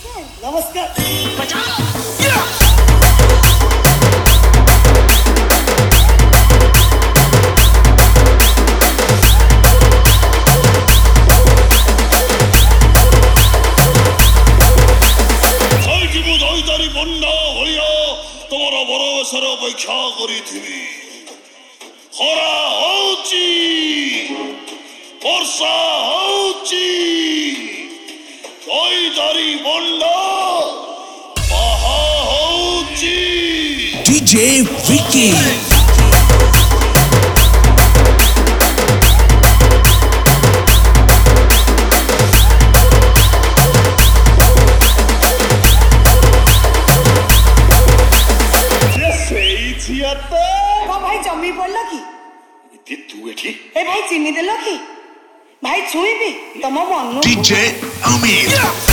भरोसार अपेक्षा करी खरा होची वर्षा होची दईदारी बंडा बाहा होची डीजे विकी भाई जमी पड़ल कि तू एठी ए भाई चीनी देल कि भाई छुई भी तम मन डीजे अमीर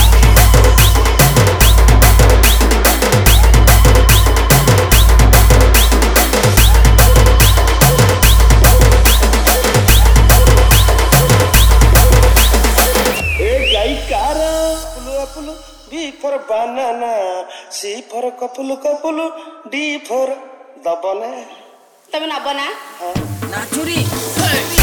ए गाई कार पुलु पुलु B for banana C for कपुल कपुल डी फॉर दबना तब ना बना नाचुरी